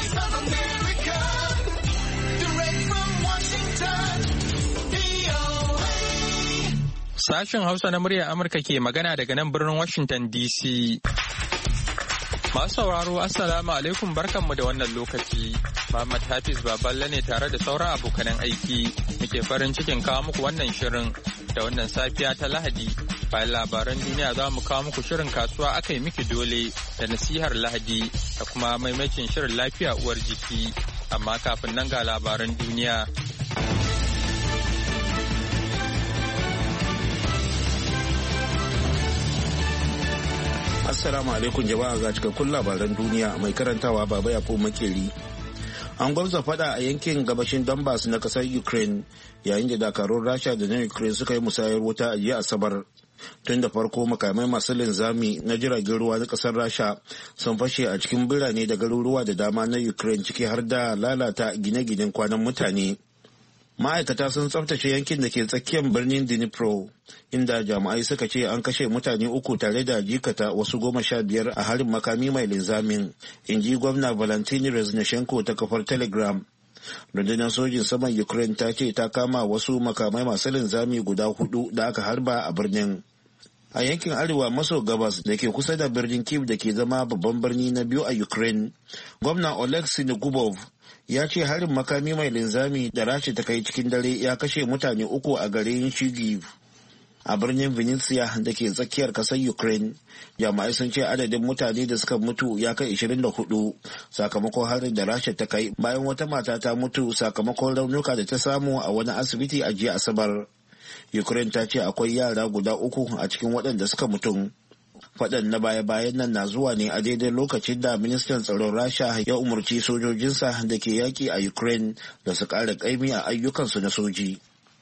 Voice of America, direct from Washington, VOA. Sashen Hausa na muryar Amurka ke magana daga nan birnin Washington DC. Masu sauraro Assalamu alaikum barkanmu da wannan lokaci. Muhammad Hafiz Baballe ne tare da sauran abokanan aiki. Muke farin cikin kawo muku wannan shirin da wannan safiya ta Lahadi. Bayan labaran duniya za mu kawo muku shirin kasuwa aka yi miki dole da nasihar Lahadi da kuma maimacin shirin lafiya uwar jiki. Amma kafin nan ga labaran duniya. Assalamu alaikum jama'a ga cikakkun labaran duniya mai karantawa baba ya ko makeri. An gwamza fada a yankin gabashin Donbass na kasar Ukraine yayin da dakarun Rasha da na Ukraine suka yi musayar wuta a jiya Asabar. Tun da farko makamai masu linzami na jiragen ruwa na kasar Rasha sun fashe a cikin birane da garuruwa da dama na Ukraine ciki har da lalata gine-ginen kwanan mutane. Ma'aikata sun tsaftace yankin da ke tsakiyar birnin Dnipro, inda jami'ai suka ce an kashe mutane 3 tare da jikata wasu 15 a harin makami mai linzamin, in ji gwamna Valentini Reznishenko ta kafar Telegram. Rundunar sojin saman Ukraine ta ce ta kama wasu makamai masu linzami guda 4 da aka harba a birnin. A yankin arewa maso gabas da ke kusa da birnin Kyiv da ke zama babban birni na biyu a Ukraine, gwamna Oleg Sinigubov ya ce harin makami mai linzami da Rasha ta kai cikin dare ya kashe mutane 3 a garin Shigiv. A birnin Vinnytsia da ke tsakiyar kasar Ukraine, jami'ai sun ce adadin mutane da suka mutu ya kai 24 sakamakon harin da Rasha ta kai bayan wata mata ta mutu sakamakon raunuka da ta samu a wani asibiti a jiya Asabar. Ukraine ta ce akwai yara guda 3 a cikin waɗanda suka mutu. Faɗan na baya-bayan nan na zuwa ne a daidai lokacin da ministan tsaron Rasha ya umarci sojojinsa da ke yaƙi a Ukraine da su ƙara ƙaimi a ayyukansu na soji.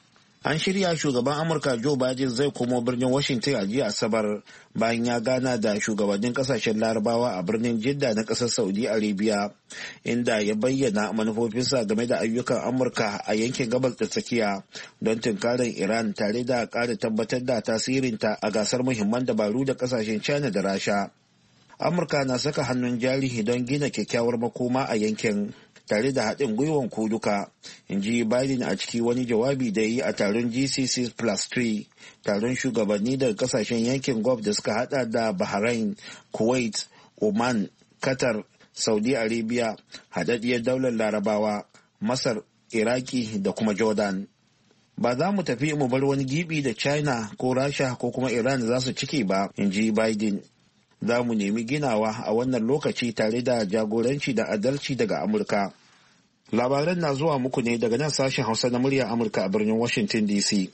An shirya shugaban Amurka Joe Biden zai komo birnin Washington a jiya Asabar bayan ya gana da shugabannin kasashen Larabawa a birnin Jidda na ƙasar Saudi Arabia, inda ya bayyana manufofinsa game da ayyukan Amurka a yankin gabas da tsakiya don tunkarar Iran tare da ƙara tabbatar da tasirinta a gasar muhimman dabaru da ƙasashen China da Rasha. Amurka na saka hannun jari don gina kyakkyawar makoma a yankin tare da haɗin gwiwan kuduka, in ji Biden a ciki wani jawabi da yi a taron GCC Plus 3, taron shugabanni daga kasashen yankin Gulf da suka hada da Bahrain, Kuwait, Oman, Qatar, Saudi Arabia, haɗaɗɗiyar daular Larabawa, Masar, Iraki da kuma Jordan. Ba za mu tafi mu bar wani gibi da China ko Rasha ko kuma Iran za su ciki ba, in ji Biden. Za mu nemi ginawa a wannan lokaci tare da jagoranci da adalci daga Amurka. Labaran na zuwa muku ne daga nan sashen Hausa na muryar Amurka a birnin Washington DC.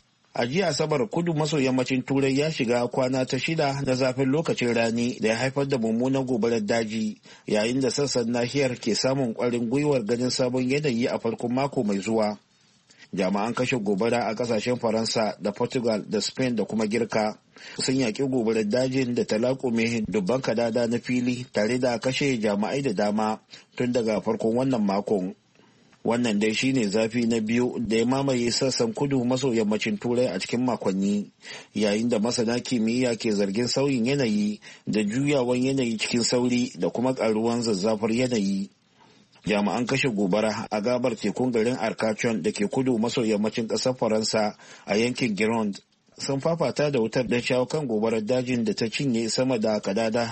A jiya Asabar kudu maso yammacin Turai ya shiga kwana ta 6 na zafin lokacin rani da ya haifar da mummunan gobarar daji, yayin da sassan nahiyar ke samun ƙwarin gwiwar ganin sabon yanayi a farkon mako mai zuwa. Jami'an kashe gobara a kasashen Faransa da Portugal da Spain da kuma Girka sun yaƙi gobarar dajin da ta laƙume dubban kadada na fili tare da kashe jami'ai da dama tun daga farkon wannan makon. Wannan dai shine zafi na biyu da ya mamaye sassan kudu maso yammacin Turai a cikin makonni, yayin da masana kimiyya ke zargin sauyin yanayi da juyawan yanayi cikin sauri da kuma ƙaruwan zazzafar yanayi. Jami'an kashe gobara a gabar tekun garin Arcachon da ke kudu maso yammacin ƙasar Faransa a yankin Gironde sun fafata da wutar don shawo kan gobarar dajin da ta cinye sama da kadada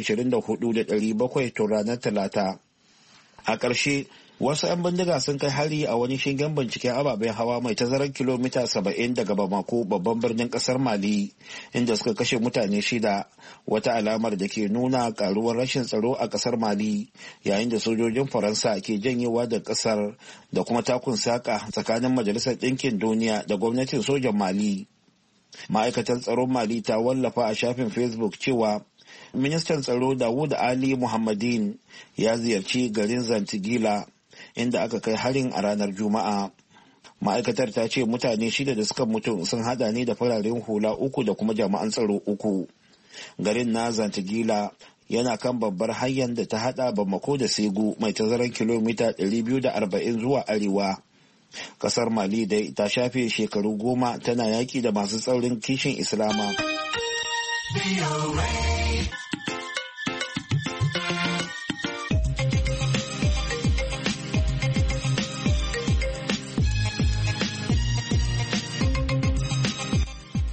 24,700 tun ranar Talata. A ƙarshe, wasu 'yan bindiga sun kai hari a wani shingen binciken ababen hawa mai tazarar kilomita 70 daga Bamako, babban birnin kasar Mali, inda suka kashe mutane 6, wata alamar da ke nuna karuwar rashin tsaro a kasar Mali, yayin da sojojin Faransa ke janyewa da kasar da kuma takun saka tsakanin Majalisar Ɗinkin Duniya da gwamnatin sojan Mali. Ma'aikatar tsaron Mali ta wallafa a shafin Facebook cewa ministan tsaro Dawud Ali Muhammadin ya ziyarci garin Zantigila, inda aka kai harin a ranar Juma'a. Ma'aikatar ta ce mutane 6 da suka mutu sun hada ne da fararen hula 3 da kuma jami'an tsaro 3. Garin na Zantigila yana kan babbar hanyar da ta hada Bamako da Segu mai tazarar kilomita 240 zuwa arewa. Kasar Mali dai ta shafe shekaru 10 tana yaki da masu tsaurin kishin Islama.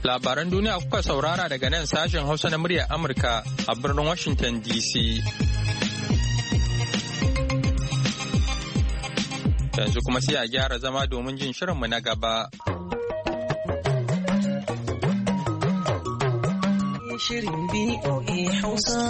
Labaran duniya kuka saurara daga nan sashen Hausa na muryar Amurka a birnin Washington DC. Yanzu kuma sai a gyara zama domin jin shirinmu na gaba. Shirin BOA Hausa.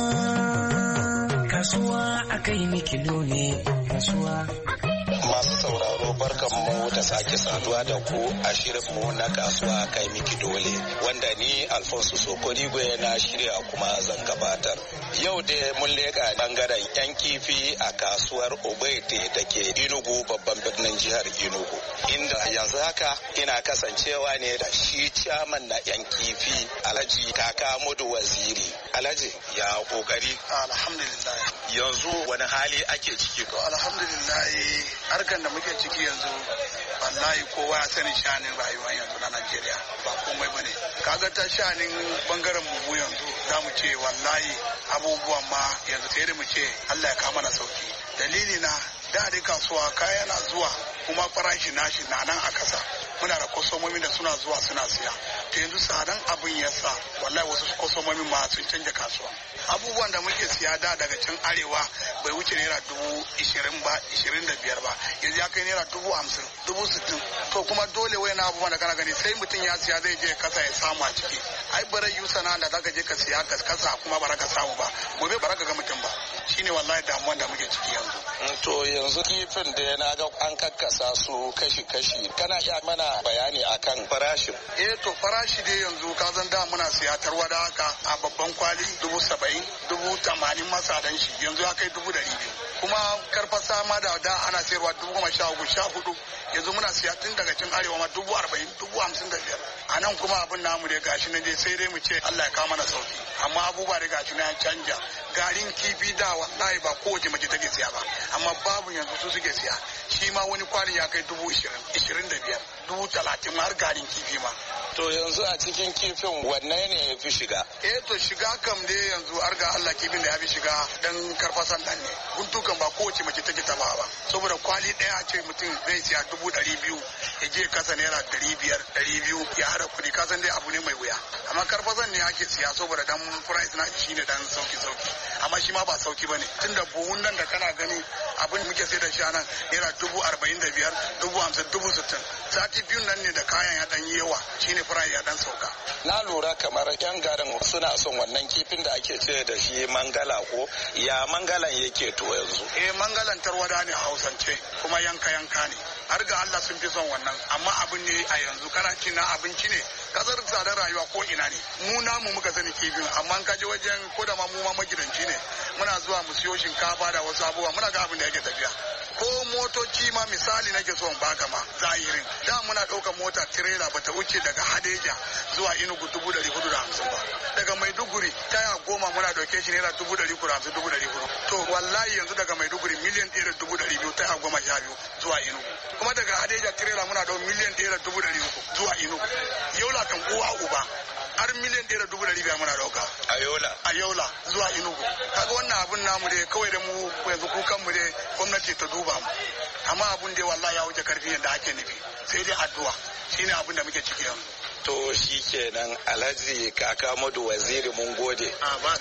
Kasuwa akai mikilo ne, kasuwa. Masu sauraro barkanmu da sake saduwa da ku a shirinmu na kasuwa kai miki dole wanda ni Alfonso Sokorigwe na shirya kuma zan gabatar. Yau da mun leƙa bangaren yan kifi a kasuwar Ogbete da ke Enugu babban birnin jihar Enugu. Inda yanzu haka ina kasancewa ne da shi ciyaman na yan kifi Alhaji Kaka Mudu Waziri. Alhaji ya kokari. Alhamdulillah. Yanzu wani hali ake ciki? Alhamdulillah. Harkar da muke ciki yanzu wallahi kowa ya sani shanin rayuwa yanzu na Najeriya ba komai bane. Kaga ta shanin bangaren mu yanzu za mu ce wallahi abubuwan ma yanzu sai da mu ce Allah ya kawo mana sauki. Dalili na da dai kasuwa kaya na zuwa kuma farashi nashi na nan a kasa. Muna da kwasomomin da suna zuwa suna siya. To yanzu tsadan abin ya sa wallahi wasu kwasomomin ma sun canja kasuwa. Abubuwan da muke siya da daga can arewa bai wuce naira 20,000 ba 25 ba yanzu ya kai naira 50,000 60,000 to kuma dole wayan abubuwan da kana gani sai mutum ya siya zai je kasa ya samu a ciki ai bare yu sana da zaka je ka siya ka kasa kuma baraka samu ba gobe baraka ga mutum ba shine wallahi damuwan da muke ciki yanzu. To yanzu kifin da na ga an kakkasa su kashi kana iya mana bayani akan farashin? To farashi dai yanzu ka zan da muna siya tarwada haka a babban kwali 70,000 80,000 masadan shi yanzu ya kai 200,000 kuma karfasa ma da ana sayarwa 13,000 yanzu muna siya tun daga cin arewa ma 40,000 55,000 a nan kuma abin namu dai gashi na dai sai dai mu ce Allah ya kawo mana sauki amma abubuwa da gashi na canja garin kifi da wallahi ba kowace mace take siya ba amma babu yanzu su suke siya shi ma wani kwanin ya kai 20,000 25,000 30,000 har garin kifi ma. To yanzu a cikin kifin wanne ne ya fi shiga? To shiga kam dai yanzu har ga Allah kifin da ya fi shiga dan karfasan dan ne. Guntukan ba kowace mace take taba ba. Saboda kwali daya ce mutum zai siya 200,000 ya je kasa naira 500 200 ya hada kudi kasan dai abu ne mai wuya. Amma karfasan ne ake siya saboda dan price na shi ne dan sauki. Amma shi ma ba sauki bane. Tunda buhun nan da kana gani abin muke sai da shi nan naira 45,000 50,000 60,000. Sati biyun nan ne da kayan ya dan yawa shine farashi ya dan sauka. Na lura kamar yan garin suna son wannan kifin da ake ce da shi mangala ko ya mangalan yake to yanzu? Mangalan tarwada ne a Hausance kuma yanka ne. Har ga Allah sun fi son wannan amma abin ne a yanzu kana cin na abinci ne kasar tsadar rayuwa ko ina ne mu namu muka sani kifin amma ka je wajen ko da ma mu ma magidanci ne muna zuwa mu siyo shinkafa da wasu abubuwa muna ga abin da yake tafiya ko motoci ma misali nake son baka ma zahirin da muna ɗaukar mota tirela bata wuce daga Hadeja zuwa Enugu 450 ba daga Maiduguri taya 10 muna ɗauke shi naira 350 400 to wallahi yanzu daga Maiduguri miliyan 1,200 taya 12 zuwa Enugu kuma daga Hadeja tirela muna ɗau miliyan 1,300 zuwa Enugu Yola kan uwa uba har miliyan 1,500 muna dauka a yola zuwa Enugu kaga wannan abun namu dai kawai da mu yanzu kukan mu dai gwamnati ta duba mu amma abun dai wallahi ya wuce karfi yadda ake nufi sai dai addu'a shine abun da muke ciki yanzu. To shi kenan Alhaji Kaka Mudu Waziri mun gode.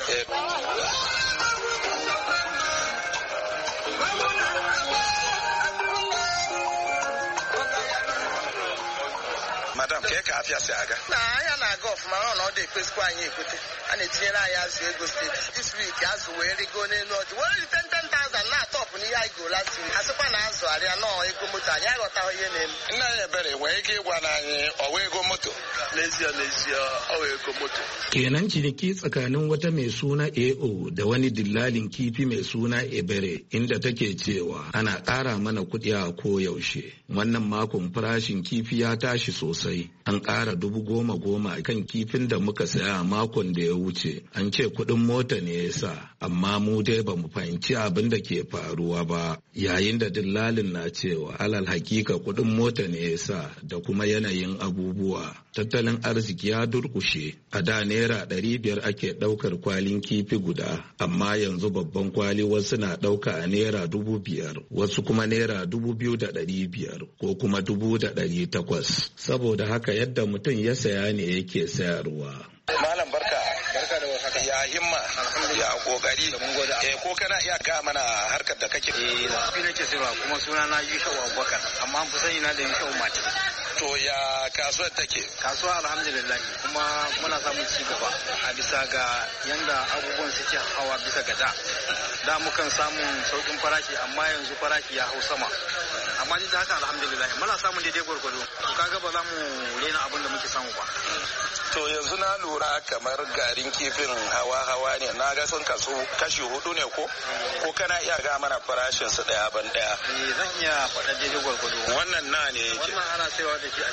Madam, ke ka afia si aga? Ya na-aga ọfụma ọ na ọ dị ekwesịkwa anyị ekwete a na-etinyere anyị azụ ego steeti this week azụ wee rigo n'elu ọjị were rite 10,000 na-atọpụ n'ihe anyị go last week asịkwa na azụ arịa nọọ ego moto anyị aghọtaghị ihe na-eme. Nna anyị ebere nwere ike ịgwa na anyị ọwa ego moto? N'ezie ọwa ego moto. Kenan ciniki tsakanin wata mai suna AO da wani dillalin kifi mai suna Ebere inda take cewa ana ƙara mana kuɗi a koyaushe. Wannan makon farashin kifi ya tashi sosai. An ƙara 10,000 kan kifin da muka saya makon da ya wuce. An ce kuɗin mota ne ya sa, amma mu dai ba mu fahimci abin da ke faruwa ruwa ba, yayin da dillalin na cewa alal hakika kuɗin mota ne ya sa da kuma yanayin abubuwa. Tattalin arziki ya durkushe. A da naira 500 ake ɗaukar kwalin kifi guda, amma yanzu babban kwali wasu na ɗauka a naira 5,000, wasu kuma naira 2,500 ko kuma 800. Saboda haka yadda mutum ya saya ne yake sayarwa. Malam barka da warhaka. Ya himma ya kokari. Ko kana iya ga mana harkar da kake? Ni nake sayarwa kuma suna na Yusuf Abubakar, amma an fi sani na da Yusuf Mati. To ya kasuwar take? Kasuwa alhamdulillah, kuma muna samun ci gaba a bisa ga yanda abubuwan suke hawa bisa ga da mukan samun saukin farashi, amma yanzu farashi ya hau sama. Amma duk da haka alhamdulillah muna samun daidai gwargwado. Kaga ba za mu rena abin da muke samu ba. To yanzu na lura kamar garin kifin hawa ne, na ga sun kasu kashi 4 ne ko kana iya ga mana farashin su daya ban daya? Zan iya faɗa daidai gwargwado. Wannan na ne yake? Wannan ana sayawa da shi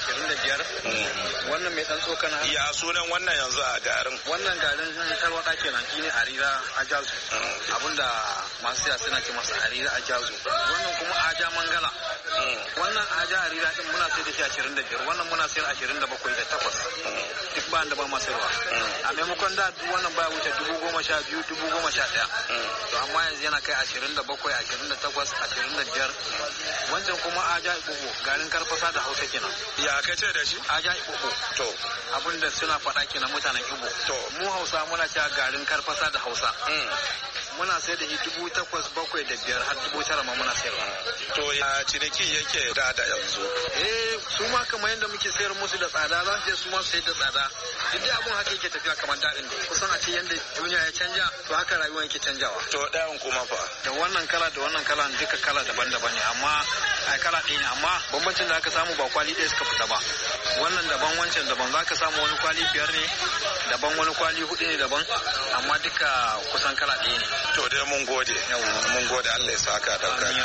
25. Wannan mai dan tsokana. Ya sunan wannan yanzu a garin? Wannan garin tarwada kenan, shine Arira Ajazu. Abinda masu siya suna ce masa Arira Ajazu. Wannan kuma Aja Mangala. Wannan Aja Arira din muna sayar da shi 25. Wannan muna sayar 27 da 8. Duk ba da ba masarwa. A maimakon da duk wannan baya wuce 12,000, 11,000. To amma yanzu yana kai 27, 28, 25. Wancan kuma Aja Ibubu, garin Karfasa da Hausa kenan. Ya kace da shi? Aja Ibubu. To abinda suna faɗa kenan mutanen Igbo. To mu Hausa muna cewa garin Karfasa da Hausa. Muna sayar da shi 8,705 har 9,000 ma muna sayarwa. To ya ciniki yake da yanzu? Su ma kamar yadda muke sayar musu da tsada, za su je su ma su sayar da tsada. Duk da abun haka yake tafiya kamar daɗin da kusan a ce yadda duniya ya canja, to haka rayuwa yake canjawa. To ɗayan kuma fa? Da wannan kala duka kala daban-daban ne, amma kala ɗaya ne, amma bambancin da aka samu ba kwali ɗaya suka fita ba. Wannan daban, wancan daban, za ka samu wani kwali 5 ne daban, wani kwali 4 ne daban, amma duka kusan kala ɗaya ne. To dai mun gode Allah ya saka da kai.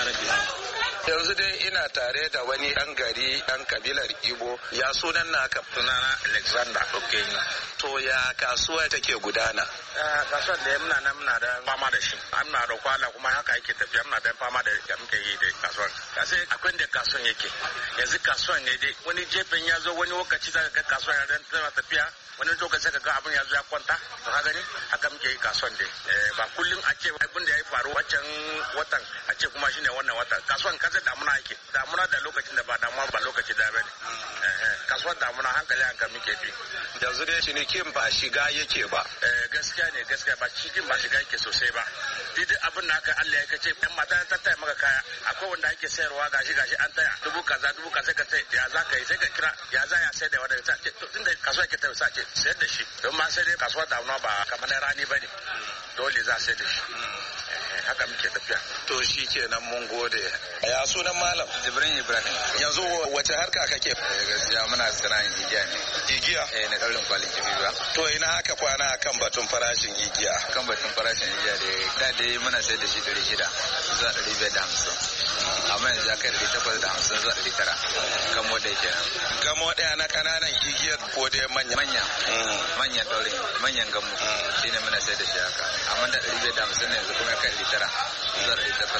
Yanzu dai ina tare da wani ɗan gari ɗan kabilar Igbo. Ya sunan naka? Sunana Alexander Okenya. To ya kasuwa take gudana? Kasuwar da muna da fama da shi. Muna da kwala kuma haka yake tafiya, muna da fama da muke yi da kasuwar. Sai akwai da kasuwar yake. Yanzu kasuwar ne dai wani gefen ya zo, wani lokaci zaka ga kasuwar ya dan tana tafiya, wani lokaci ka ga abin ya zo ya kwanta. To ka gani haka muke yi kasuwar dai. Ba kullum a ce abin da ya faru wancan watan a ce kuma shine wannan watan. Kasuwar kasar damuna yake. Damuna da lokacin da ba damuna ba lokaci da bane. Kasuwar damuna hankali muke bi. Yanzu dai cinikin ba shiga yake ba. Gaskiya ba cikin ba shiga yake sosai ba. Duk abin da haka Allah ya kace ɗan mata ta taya maka kaya, akwai wanda ake sayarwa gashi an taya dubu kaza ka sai ya za ka yi, sai ka kira ya za ya sayar da wanda ta ce tunda kasuwa ke tafi sace sayar da shi, don ma sai dai kasuwa damuna ba kamar rani bane, dole za sai da shi. Haka muke tafiya. To shi kenan mun gode. Ya sunan malam? Jibrin Ibrahim. Yanzu wace harka kake? Gaskiya muna sana'ar igiya ne. Igiya? Na ɗaurin kwalin kifi ba. To ina aka kwana kan batun farashin igiya? Kan batun farashin igiya da dai muna sayar da shi 600 zuwa 550. Amma yanzu ya kai 850 zuwa 900. Gamo ɗaya kenan. Gamo ɗaya na ƙananan igiyar ko dai manya? Manyan ɗaurin, manyan gamo. Shi ne muna sayar da shi haka. Amma da 550 ne yanzu kuma kai 900 zuwa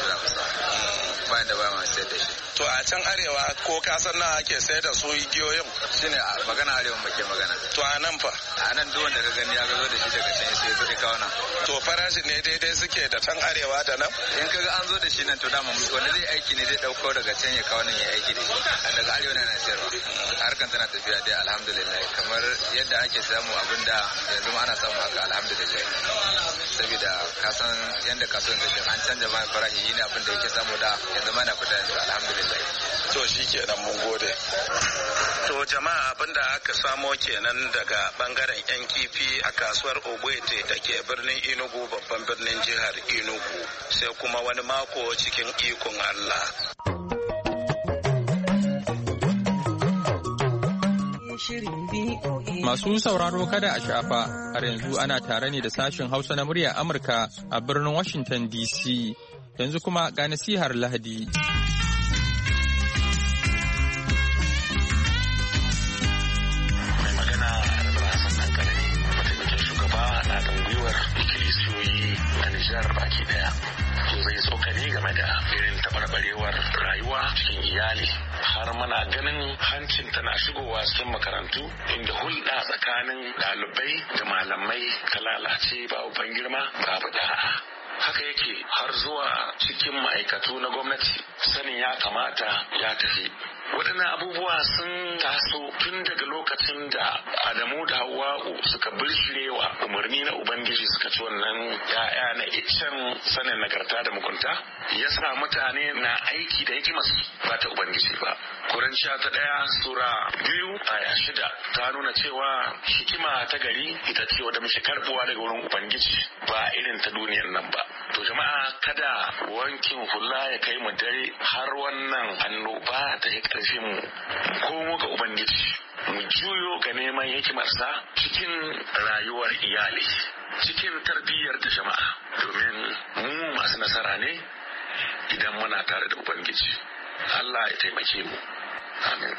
850. Bayan da ba ma sayar da shi. To a can arewa ko ka san nawa ake sayar da su igiyoyin? Shine magana arewa muke magana. To a nan fa? A nan duk wanda ka gani ya zo da shi daga can sai zai kawo nan. To farashin ne daidai suke da can arewa da nan? In kaga an zo da shi nan to dama wanda zai aiki ne zai dauko daga can ya kawo nan ya aiki da shi. Daga arewa ne na sayarwa. Harkan tana tafiya dai alhamdulillah, kamar yadda ake samu abin da yanzu ana samu haka alhamdulillah. Saboda ka san yadda kasuwan take an canja ma farashi, yi ne abin da yake samu da yanzu ma na fita yanzu alhamdulillah. To shi kenan mun gode. To jama'a abin da aka samo kenan daga bangaren yan kifi a kasuwar Ogbete da ke birnin Enugu, babban birnin jihar Enugu, sai kuma wani mako cikin ikon Allah. Masu sauraro kada a shafa, har yanzu ana tare ne da sashen Hausa na murya Amurka a birnin Washington DC. Yanzu kuma ga nasihar Lahadi. Mai magana da Hassan Dankali, mataimakin shugaba na haɗin gwiwar ikilisiyoyi a Nijar baki daya. Zai tsokani game da irin taɓarɓarewar rayuwa cikin iyali har muna ganin hancin tana shigowa cikin makarantu inda hulɗa tsakanin ɗalibai da malamai ka lalace babu ban girma babu da'a. Haka yake har zuwa cikin ma'aikatu na gwamnati sanin ya kamata ya tafi. Waɗannan abubuwa sun taso tun daga lokacin da Adamu da Hawwa'u suka birshirewa umarni na Ubangiji suka ci wannan ya'ya na iccen sanin nagarta da mugunta, ya sa mutane na aiki da hikimarsu ba ta Ubangiji ba. Korintiya ta 1 Sura 2 aya 6 ta nuna cewa hikima ta gari ita ce wadda muke karbuwa daga wurin Ubangiji ba irin ta duniyar nan ba. To jama'a kada wankin hula ya kai mu dare har wannan annoba ta yi ƙarfin mu ko mu ga Ubangiji mu juyo ga neman hikimarsa cikin rayuwar iyali, cikin tarbiyyar da jama'a, domin mu masu nasara ne idan muna tare da Ubangiji. Allah ya taimake mu. Amin.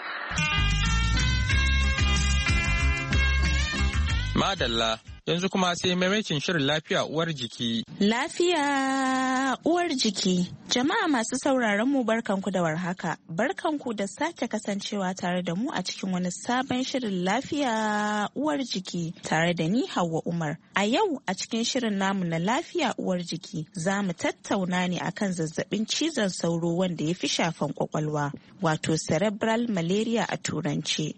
Madalla, yanzu kuma sai maimakin shirin lafiya uwar jiki. Lafiya uwar jiki. Jama'a masu sauraron mu barkanku da warhaka. Barkanku da sake kasancewa tare da mu a cikin wani sabon shirin lafiya uwar jiki tare da ni Hauwa Umar. A yau a cikin shirin namu na lafiya uwar jiki za mu tattauna ne akan zazzabin cizon sauro wanda ya fi shafan kwakwalwa, wato cerebral malaria a turance.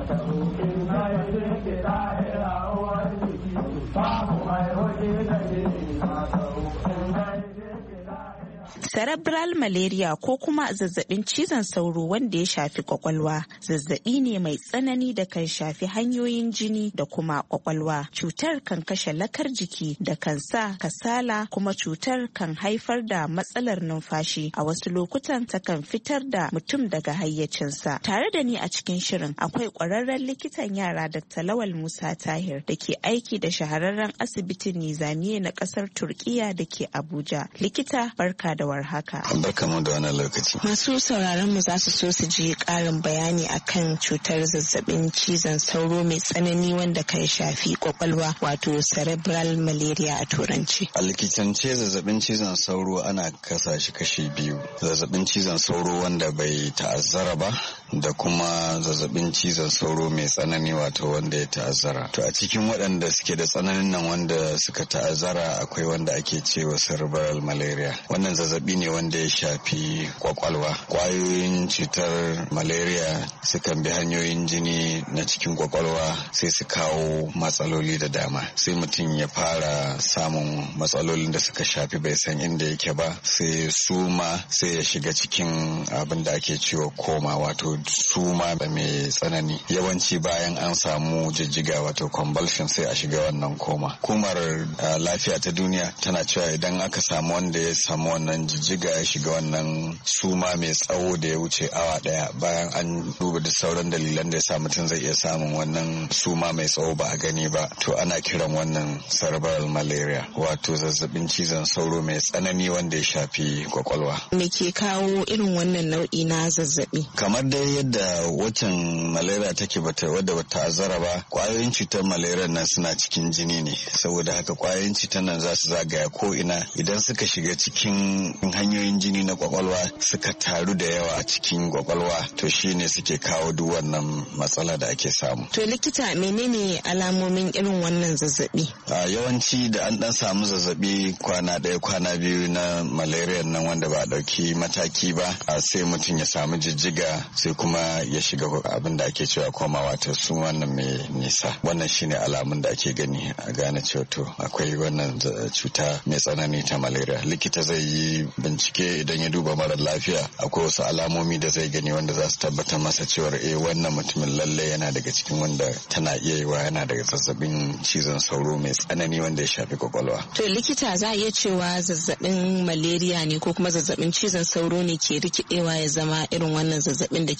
Cerebral malaria ko kuma zazzabin cizon sauro wanda ya shafi kwakwalwa zazzabi ne mai tsanani da kan shafi hanyoyin jini da kuma kwakwalwa. Cutar kan kashe lakar jiki da kan sa kasala, kuma cutar kan haifar da matsalar numfashi, a wasu lokutan ta kan fitar da mutum daga hayyacinsa. Tare da ni a cikin shirin akwai kwararren likitan yara Dr. Lawal Musa Tahir da ke aiki da shahararren asibitin Nizamiye na kasar Turkiya da ke Abuja. Likita, barka da haka. Barkamu da wannan lokaci. Masu sauraron mu za su so su ji ƙarin bayani akan cutar zazzabin cizon sauro mai tsanani wanda kan shafi kwakwalwa, wato cerebral malaria a turanci. A likitance zazzabin cizon sauro ana kasa shi kashi biyu. Zazzabin cizon sauro wanda bai ta'azzara ba da kuma zazzabin cizon sauro mai tsanani, wato wanda ya ta'azzara. To a cikin waɗanda suke da tsananin nan wanda suka ta'azzara akwai wanda ake cewa cerebral malaria. Wannan zazzabi ne wanda ya shafi kwakwalwa. Kwayoyin cutar malaria sukan bi hanyoyin jini na cikin kwakwalwa sai su kawo matsaloli da dama. Sai mutum ya fara samun matsalolin da suka shafi bai san inda yake ba, sai suma, sai ya shiga cikin abin da ake cewa koma, wato suma mai tsanani. Yawanci bayan an samu jijjiga, wato convulsion, sai a shiga wannan koma. Hukumar lafiya ta duniya tana cewa idan aka samu wanda ya samu wannan jijjiga ya shiga wannan suma mai tsawo da ya wuce awa daya, bayan an duba da sauran dalilan da ya sa mutum zai iya samun wannan suma mai tsawo ba a gani ba, to ana kiran wannan cerebral malaria, wato zazzabin cizon sauro mai tsanani wanda ya shafi kwakwalwa. Me ke kawo irin wannan nau'i na zazzabi? Kamar dai yadda waccan malaria take wadda bata azara ba, kwayoyin cutar malaria nan suna cikin jini ne, saboda haka kwayoyin cutar nan za su zagaya ko ina. Idan suka shiga cikin hanyoyin jini na kwakwalwa suka taru da yawa a cikin kwakwalwa, to shine suke kawo duk wannan matsala da ake samu. To likita, menene alamomin irin wannan zazzabi? Yawanci da an dan samu zazzabi kwana ɗaya kwana biyu na malaria nan wanda ba a ɗauki mataki ba, sai mutum ya samu jijjiga, sai kuma ya shiga abin da ake cewa koma, wato su wannan mai nisa. Wannan shine alamun da ake gani a gane cewa to akwai wannan cuta mai tsanani ta malaria. Likita zai yi bincike, idan ya duba mara lafiya akwai wasu alamomi da zai gani wanda za su tabbatar masa cewa wannan mutumin lalle yana daga cikin wanda tana iya yiwa yana daga zazzabin cizon sauro mai tsanani wanda ya shafi kwakwalwa. To likita, za a iya cewa zazzabin malaria ne ko kuma zazzabin cizon sauro ne ke rikidewa ya zama irin wannan zazzabin da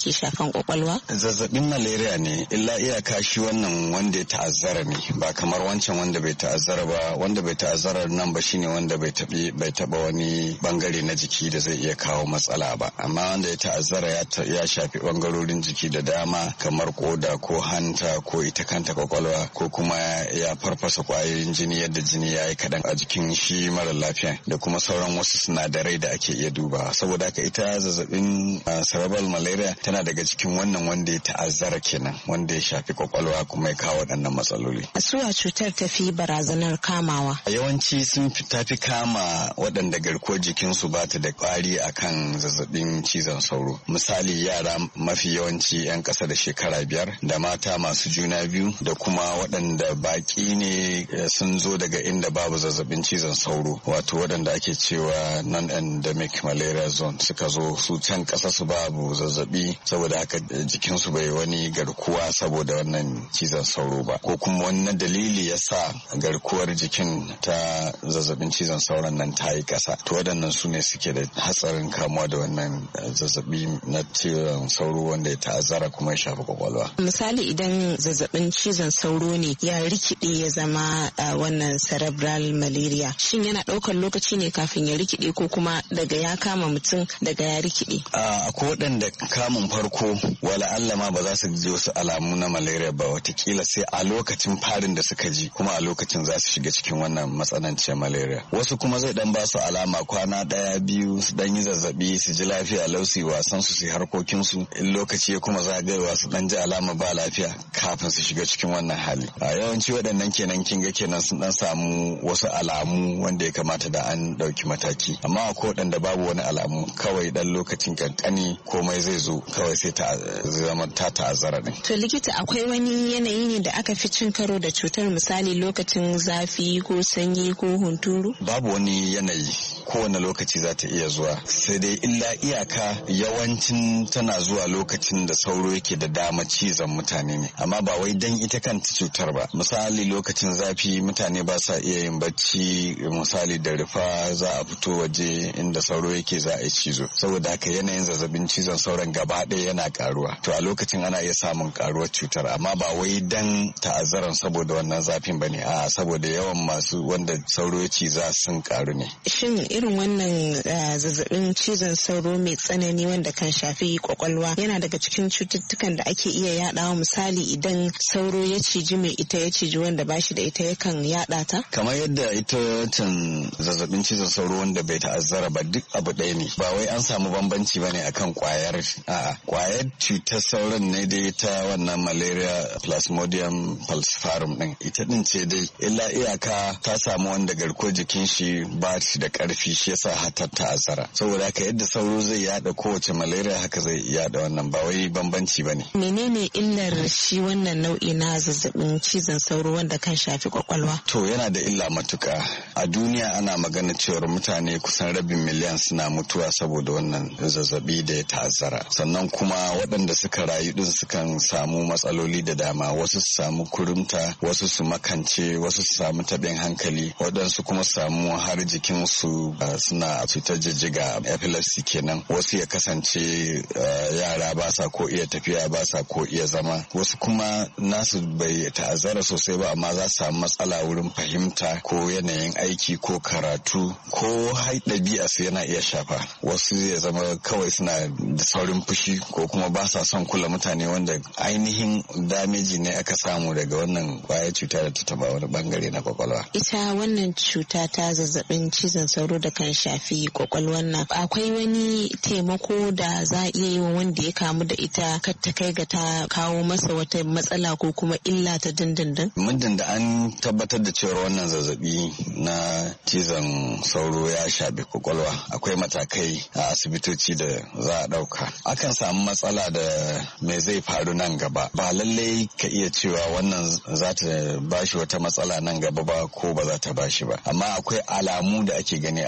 ke shafan kwakwalwa? Zazzabin malaria ne, illa iyaka shi wannan wanda ya ta'azzara ne, ba kamar wancan wanda bai ta'azzara ba. Wanda bai ta'azzara nan ba shine wanda bai taba wani bangare na jiki da zai iya kawo matsala ba, amma wanda ya ta'azzara ya shafi bangarorin jiki da dama kamar koda ko hanta ko ita kanta kwakwalwa, ko kuma ya farfasa kwayoyin jini yadda jini ya yi kaɗan a jikin shi mara lafiya, da kuma sauran wasu sinadarai da ake iya duba. Saboda haka ita zazzabin cerebral malaria tana daga cikin wannan wanda ya ta'azzara kenan, wanda ya shafi kwakwalwa kuma ya kawo waɗannan matsaloli. Suwa cutar tafi barazanar kamawa? Yawanci sun tafi kama waɗanda garkuwar jikinsu ba ta da ƙwari akan zazzabin cizon sauro. Misali yara mafi yawanci 'yan ƙasa da shekara 5 da mata masu juna biyu da kuma waɗanda baƙi ne sun zo daga inda babu zazzabin cizon sauro, wato waɗanda ake cewa non-endemic malaria zone, suka zo su can ƙasa su babu zazzabi saboda haka jikinsu bai wani garkuwa saboda wannan cizon sauro ba, ko kuma wannan dalili ya sa garkuwar jikin ta zazzabin cizon sauron nan ta yi ƙasa, to waɗannan su ne suke da hatsarin kamuwa da wannan zazzabi na cizon sauro wanda ya ta'azzara kuma ya shafi kwakwalwa. Misali idan zazzabin cizon sauro ne ya rikide ya zama wannan cerebral malaria, shin yana ɗaukar lokaci ne kafin ya rikide ko kuma daga ya kama mutum daga ya rikide? Akwai waɗanda kamun farko wala Allah ma ba za su ji wasu alamu na malaria ba, watakila sai a lokacin farin da suka ji kuma a lokacin za su shiga cikin wannan matsananciyar malaria. Wasu kuma zai dan ba su alama kwana 1-2 su dan yi zazzabi su ji lafiya lausi wasan su harkokin su, in lokaci ya kuma zagayewa su dan ji alama ba lafiya kafin su shiga cikin wannan hali. A yawanci waɗannan kenan sun dan samu wasu alamu wanda ya kamata da an ɗauki mataki, amma akwai waɗanda babu wani alamu, kawai dan lokacin kankani komai zai zo kawai sai ta zama ta ta'azzara din. To likita, akwai wani yanayi ne da aka fi cin karo da cutar, misali lokacin zafi ko sanyi ko hunturu? Babu wani yanayi, kowane lokaci za ta iya zuwa, sai dai illa iyaka yawancin tana zuwa lokacin da sauro yake da dama cizon mutane ne, amma ba wai dan ita kanta cutar ba. Misali lokacin zafi mutane ba sa iya yin bacci, misali da rufa za a fito waje inda sauro yake za a yi cizo, saboda haka yanayin zazzabin cizon sauron gaba ɗaya yana karuwa, to a lokacin ana iya samun karuwar cutar, amma ba wai dan ta'azzaran saboda wannan zafin bane, a saboda yawan masu wanda sauro ya ciza sun karu ne. Shin irin wannan zazzabin cizon sauro mai tsanani wanda kan shafi kwakwalwa yana daga cikin cututtukan da ake iya yadawa? Misali idan sauro ya ciji mai ita ya ciji wanda bashi da ita yakan yada ta? Kamar yadda ita wancan zazzabin cizon sauro wanda bai ta'azzara ba duk abu ɗaya ne, ba wai an samu bambanci bane akan kwayar, kwayar cutar sauron ne dai ta wannan malaria plasmodium falciparum din, ita din ce dai, illa iyaka ta samu wanda garkuwar jikin shi ba shi da karfi, shi yasa hatar ta'azzara. Saboda haka yadda sauro zai yada kowace malaria haka zai yada wannan, ba wai bambanci bane. Menene illar shi wannan nau'i na zazzabin cizon sauro wanda kan shafi kwakwalwa? To yana da illa matuka. A duniya ana magana cewar mutane kusan 500,000 suna mutuwa saboda wannan zazzabi da ya ta'azzara. Sannan kuma waɗanda suka rayu din sukan samu matsaloli da dama, wasu su samu kurumta, wasu su makance, wasu su samu taɓin hankali, waɗansu kuma su samu har jikinsu suna cutar jijjiga, epilepsy kenan. Wasu ya kasance yara ba sa ko iya tafiya, ba sa ko iya zama. Wasu kuma nasu bai ta'azzara sosai ba, amma za su samu matsala wurin fahimta ko yanayin aiki ko karatu ko ɗabi'a su yana iya shafa. Wasu ya zama kawai suna da saurin fushi ko kuma ba sa son kula mutane, wanda ainihin dameji ne aka samu daga wannan kwayar cuta da ta taba wani bangare na kwakwalwa. Ita wannan cuta ta zazzabin cizon sauro da kan shafi kwakwalwan nan, akwai wani taimako da za a iya yi wa wanda ya kamu da ita kar ta kai ga ta kawo masa wata matsala ko kuma illa ta dindindin? Muddin da an tabbatar da cewa wannan zazzabi na cizon sauro ya shafi kwakwalwa, akwai matakai a asibitoci da za a ɗauka. Akan samu matsala da me zai faru nan gaba, ba lallai ka iya cewa wannan za ta bashi wata matsala nan gaba ba ko ba za ta bashi ba, amma akwai alamu da ake gani a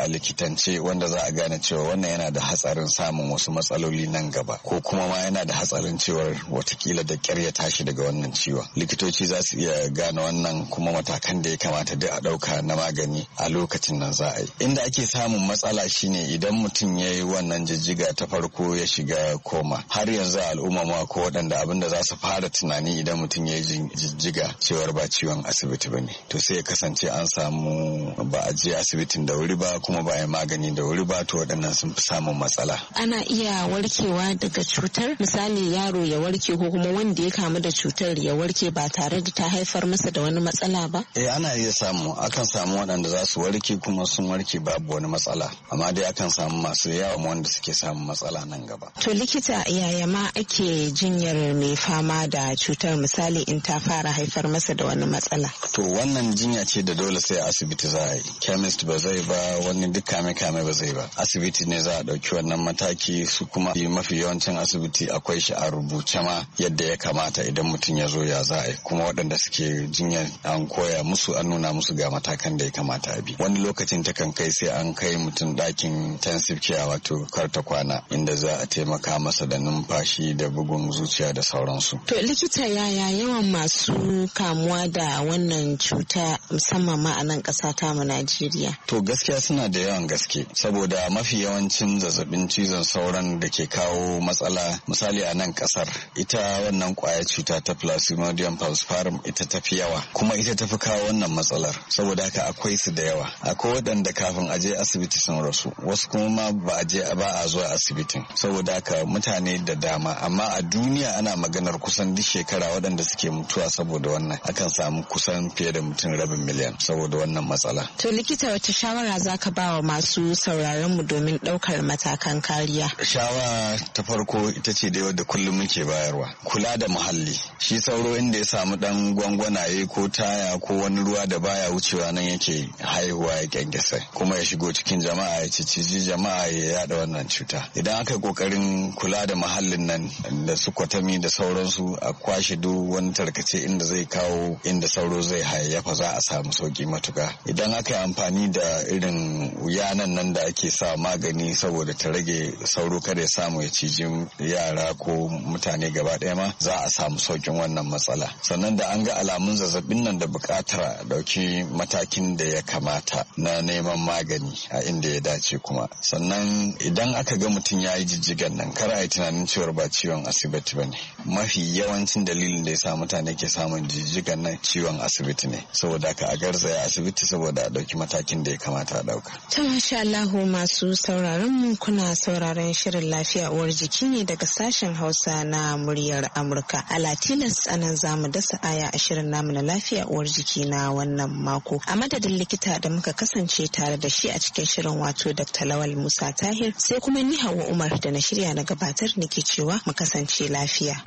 a likitance wanda za a gane cewa wannan yana da hatsarin samun wasu matsaloli nan gaba ko kuma ma yana da hatsarin cewar watakila da ƙyar ya tashi daga wannan ciwon. Likitoci za su iya gane wannan kuma matakan da ya kamata duk a ɗauka na magani a lokacin nan za a yi. Inda ake samun matsala shine idan mutum ya yi wannan jijjiga ta farko ya shiga koma. Har yanzu al'umma ma ko waɗanda abin da za su fara tunani idan mutum ya yi jijjiga cewar ba ciwon asibiti ba ne. To sai ya kasance an samu ba a je asibitin da wuri ba kuma ba a yi magani da wuri ba, to waɗannan sun fi samun matsala. Ana iya warkewa daga cutar, misali yaro ya warke ko kuma wanda ya kamu da cutar ya warke ba tare da ta haifar masa da wani matsala ba? Ana iya samu, akan samu waɗanda za su warke kuma sun warke babu wani matsala, amma dai akan samu masu yawa wanda suke samun matsala nan gaba. To likita, yaya ma ake jinyar mai fama da cutar, misali in ta fara haifar masa da wani matsala? To wannan jinya ce da dole sai asibiti za a yi. Chemist ba zai ba, wani duk kame-kame ba zai ba. Asibiti ne za a ɗauki wannan mataki, su kuma mafi yawancin asibiti akwai shi a rubuce ma yadda ya kamata idan mutum ya zo ya za a yi. Kuma waɗanda suke jinya an koya musu, an nuna musu ga matakan da ya kamata a bi. Wani lokacin ta kan kai sai an kai mutum ɗakin intensive care, wato karta kwana, inda za a taimaka masa da numfashi da bugun zuciya da sauransu. To likita, yaya yawan masu kamuwa da wannan cuta musamman ma a nan ƙasa ta mu Najeriya? To gaskiya suna da yawan gaske, saboda mafi yawancin zazzabin cizon sauran da ke kawo matsala, misali a nan ƙasar, ita wannan ƙwayar cuta ta Plasmodium falciparum ita tafi yawa, kuma ita tafi kawo wannan matsalar, saboda haka akwai su da yawa. Akwai waɗanda kafin a je asibiti sun rasu, wasu kuma ma ba a zuwa asibitin, saboda haka mutane da dama. Amma a duniya ana maganar kusan duk shekara waɗanda suke mutuwa saboda wannan, akan samu kusan fiye da mutum 500,000 saboda wannan matsala. To likita, wata shawara za ka ba wa masu sauraron mu domin ɗaukar matakan kariya? Shawara ta farko ita ce dai wadda kullum muke bayarwa, kula da muhalli. Shi sauro inda ya samu ɗan gwangwanaye ko taya ko wani ruwa da baya wucewa nan yake haihuwa ya kyankyasa, kuma ya shigo cikin jama'a ya ciciji jama'a ya yada wannan cuta. Idan aka yi kokarin kula da muhallin nan da su kwatami da sauransu, a kwashe duk wani tarkace inda zai kawo inda sauro zai hayayyafa, za a samu sauki matuka. Idan aka yi amfani da irin yanan nan da ake sa magani saboda ta rage sauro kada ya samu ya ciji yara ko mutane gaba ɗaya ma, za a samu saukin wannan matsala. Sannan da an ga alamun zazzabin nan da buƙatar a ɗauki matakin da ya kamata na neman magani a inda ya dace kuma. Sannan idan aka ga mutum ya yi jijjigan nan, kar a yi tunanin cewar ba ciwon asibiti ba ne. Mafi yawancin dalilin da ya sa mutane ke samun jijjigan nan ciwon asibiti ne, saboda ka a garzaya asibiti saboda a ɗauki matakin da ya kamata a ɗauka. Ta masha Allahu, masu sauraron mu, kuna sauraron shirin lafiya uwar jiki ne daga sashen Hausa na muryar Amurka. A Latinas anan zamu dasa aya a shirin namu na lafiya uwar jiki na wannan mako. A madadin likita da muka kasance tare da shi a cikin shirin, wato Dr. Lawal Musa Tahir, sai kuma ni Hauwa Umar da na shirya na gabatar nake cewa mu kasance lafiya.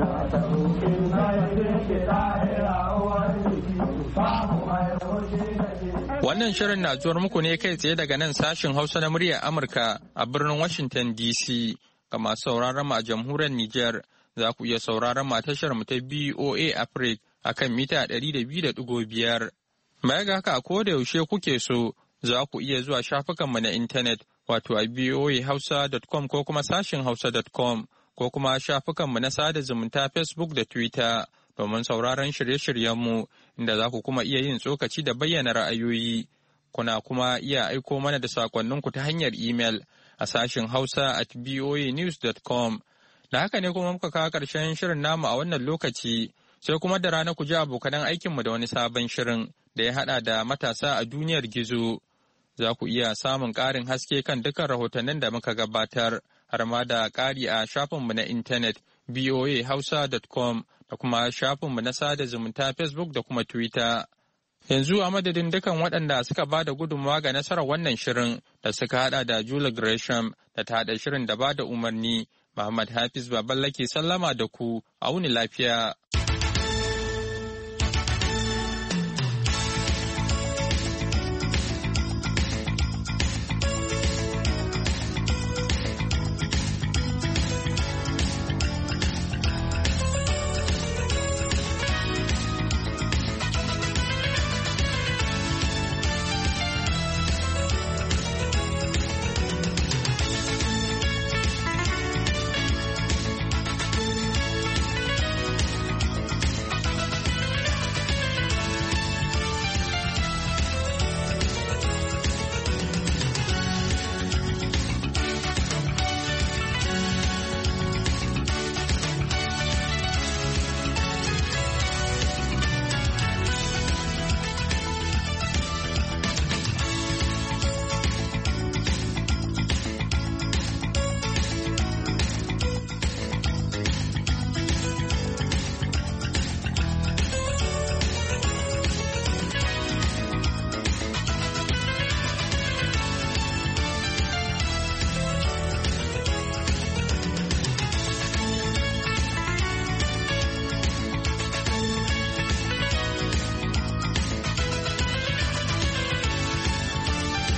Wannan shirin na zuwar muku ne kai tsaye daga nan sashin Hausa na muryar Amurka a birnin Washington DC. Ga masu sauraron mu a jamhuriyar Nijar, za ku iya sauraron mu a tashar mu ta BOA Africa a kan mita 200.5. Baya ga haka, ko da yaushe kuke so, za ku iya zuwa shafukanmu na intanet, wato a boahausa.com ko kuma sashin hausa.com, ko kuma shafukanmu na sada zumunta Facebook da Twitter, domin sauraron shirye-shiryenmu, inda za ku kuma iya yin tsokaci da bayyana ra'ayoyi. Kuna kuma iya aiko mana da sakonninku ta hanyar imel a sashin hausa@boanews.com. Da haka ne kuma muka kawo ƙarshen shirin namu a wannan lokaci, sai kuma da rana ku ji abokanan aikinmu da wani sabon shirin da ya haɗa da matasa a duniyar gizo. Za ku iya samun ƙarin haske kan dukkan rahotannin da muka gabatar, har ma da ƙari a shafinmu na intanet boahausa.com da kuma shafinmu na sada zumunta Facebook da kuma Twitter. Yanzu a madadin dukan waɗanda suka ba da gudunmawa ga nasarar wannan shirin da suka haɗa da Julie Gresham da ta haɗa shirin da ba da umarni, Muhammad Hafiz Baballake sallama da ku, a wuni lafiya.